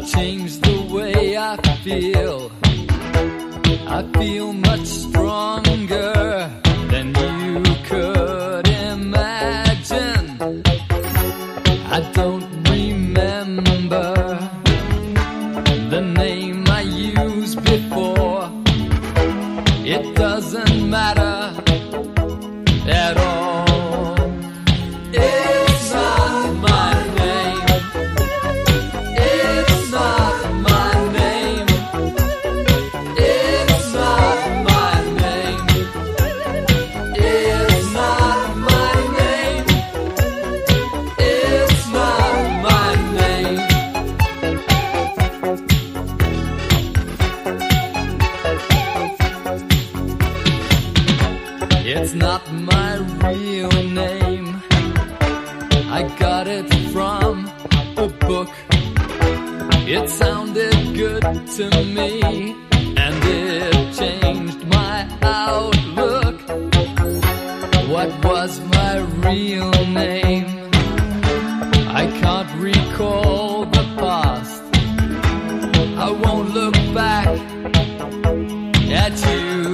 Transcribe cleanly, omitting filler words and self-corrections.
changed the way I feel. I feel much stronger than you could imagine. I don't remember the name I used before. It doesn't matter at all. It's not my name. It's not my name. It's not my name. It's not my name. It's not my name. It's not my real name. I got it from a book. It sounded good to me, and it changed my outlook. What was my real name? I can't recall the past. I won't look back at you.